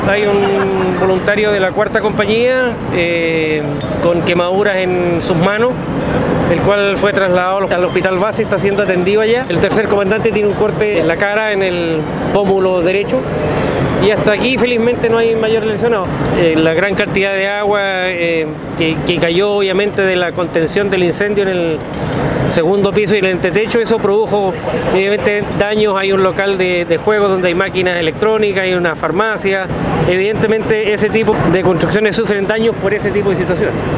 Hay un voluntario de la cuarta compañía con quemaduras en sus manos, el cual fue trasladado al hospital base y está siendo atendido allá. El tercer comandante tiene un corte en la cara, en el pómulo derecho. Y hasta aquí felizmente no hay mayor lesionado. La gran cantidad de agua que cayó obviamente de la contención del incendio en el segundo piso y el entretecho, eso produjo evidentemente daños. Hay un local de juego donde hay máquinas electrónicas, hay una farmacia. Evidentemente ese tipo de construcciones sufren daños por ese tipo de situaciones.